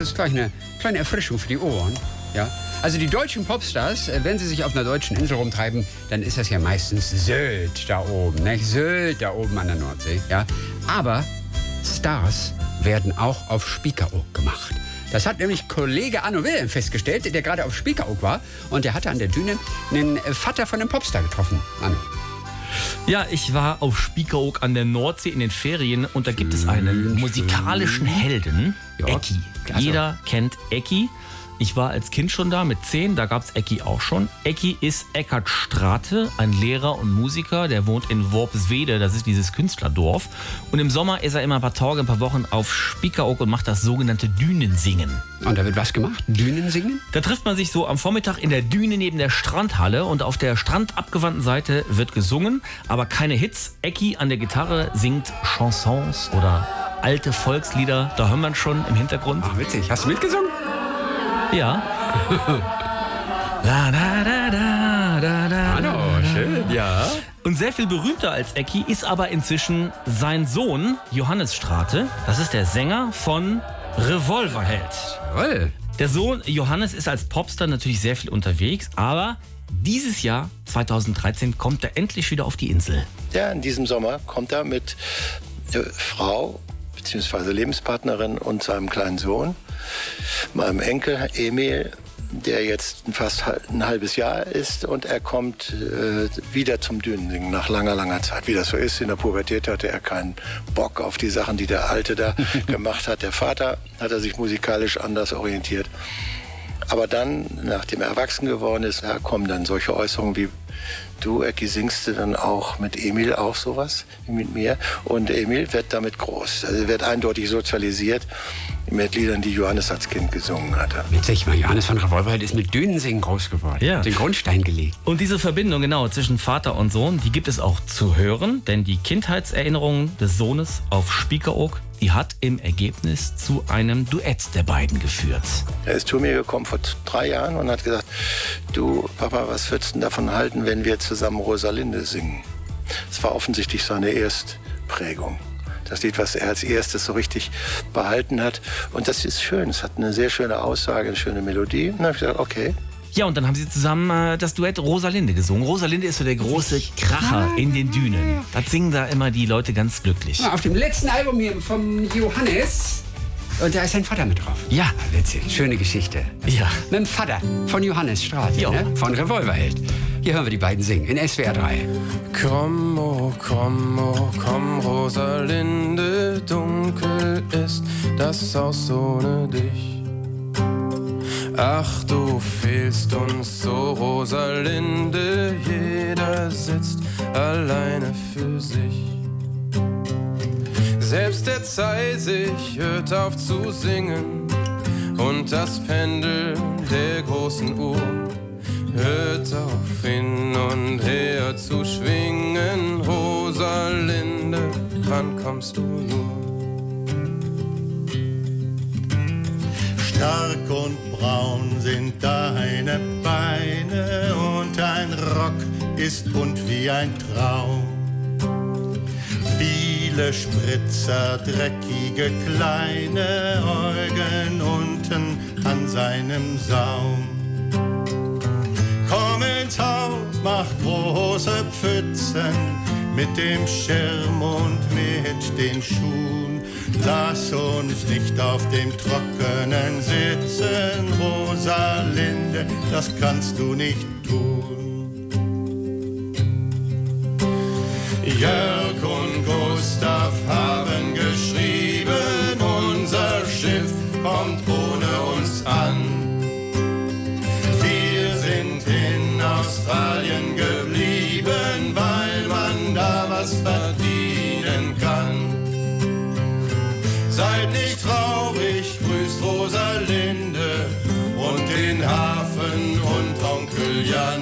Das ist gleich eine kleine Erfrischung für die Ohren. Ja? Also die deutschen Popstars, wenn sie sich auf einer deutschen Insel rumtreiben, dann ist das ja meistens Sylt da oben, nicht? Sylt da oben an der Nordsee. Ja? Aber Stars werden auch auf Spiekeroog gemacht. Das hat nämlich Kollege Arno Wilhelm festgestellt, der gerade auf Spiekeroog war. Und der hatte an der Düne einen Vater von einem Popstar getroffen. Arno. Ja, ich war auf Spiekeroog an der Nordsee in den Ferien und da gibt es einen musikalischen Helden, Ja, Ecki. also. Jeder kennt Ecki. Ich war als Kind schon da, mit 10, da gab es Ecki auch schon. Ecki ist Eckhard Strate, ein Lehrer und Musiker, der wohnt in Worpswede, das ist dieses Künstlerdorf. Und im Sommer ist er immer ein paar Tage, ein paar Wochen auf Spiekeroog und macht das sogenannte Dünensingen. Und da wird was gemacht? Dünensingen? Da trifft man sich so am Vormittag in der Düne neben der Strandhalle und auf der strandabgewandten Seite wird gesungen, aber keine Hits. Ecki an der Gitarre singt Chansons oder alte Volkslieder, da hören wir schon im Hintergrund. Ach, witzig. Hast du mitgesungen? Ja. La, da, da, da, da, da, Arno, schön. Ja. Und sehr viel berühmter als Ecki ist aber inzwischen sein Sohn Johannes Strate. Das ist der Sänger von Revolverheld. Jawohl. Der Sohn Johannes ist als Popstar natürlich sehr viel unterwegs, aber dieses Jahr, 2013, kommt er endlich wieder auf die Insel. Ja, in diesem Sommer kommt er mit Frau bzw. Lebenspartnerin und seinem kleinen Sohn, meinem Enkel Emil, der jetzt fast ein halbes Jahr ist, und er kommt wieder zum Dünensingen nach langer, langer Zeit. Wie das so ist, in der Pubertät hatte er keinen Bock auf die Sachen, die der Alte da gemacht hat. Der Vater hat er sich musikalisch anders orientiert. Aber dann, nachdem er erwachsen geworden ist, da kommen dann solche Äußerungen wie: Du, Ecki, singst du dann auch mit Emil auch sowas wie mit mir? Und Emil wird damit groß. Also er wird eindeutig sozialisiert mit Liedern, die Johannes als Kind gesungen hatte. Witzig, mal, Johannes von Revolverheld ist mit Dünensingen groß geworden. Ja. Den Grundstein gelegt. Und diese Verbindung, genau, zwischen Vater und Sohn, die gibt es auch zu hören, denn die Kindheitserinnerungen des Sohnes auf Spiekeroog, die hat im Ergebnis zu einem Duett der beiden geführt. Er ist zu mir gekommen vor 3 Jahren und hat gesagt: Du, Papa, was würdest du denn davon halten, wenn wir zusammen Rosalinde singen? Das war offensichtlich seine Erstprägung. Das Lied, was er als erstes so richtig behalten hat. Und das ist schön. Es hat eine sehr schöne Aussage, eine schöne Melodie. Und dann habe ich gesagt, okay. Ja, und dann haben sie zusammen das Duett Rosalinde gesungen. Rosalinde ist so der große Kracher in den Dünen. Das singen da immer die Leute ganz glücklich. Auf dem letzten Album hier vom Johannes. Und da ist sein Vater mit drauf. Ja. Witzig. Schöne Geschichte. Ja. Mit dem Vater von Johannes Strate, Jo. ne? Von Revolverheld. Hier hören wir die beiden singen in SWR 3. Komm, oh komm, Rosalinde, dunkel ist das Haus ohne dich. Ach, du fehlst uns so, Rosalinde, jeder sitzt alleine für sich. Selbst der Zeisig hört auf zu singen und das Pendel der großen Uhr hört auf hin und her zu schwingen. Rosalinde, wann kommst du nur? Stark und braun sind deine Beine und dein Rock ist bunt wie ein Traum. Viele Spritzer, dreckige kleine Äugen unten an seinem Saum. Komm ins Haus, mach große Pfützen mit dem Schirm und mit den Schuhen. Lass uns nicht auf dem Trockenen sitzen, Rosalinde, das kannst du nicht tun. Jörg und Gustav haben geschrieben, unser Schiff kommt ohne uns an. Wir sind in Australien geblieben, weil man da was verdienen kann. Seid nicht traurig, grüßt Rosalinde und den Hafen und Onkel Jan.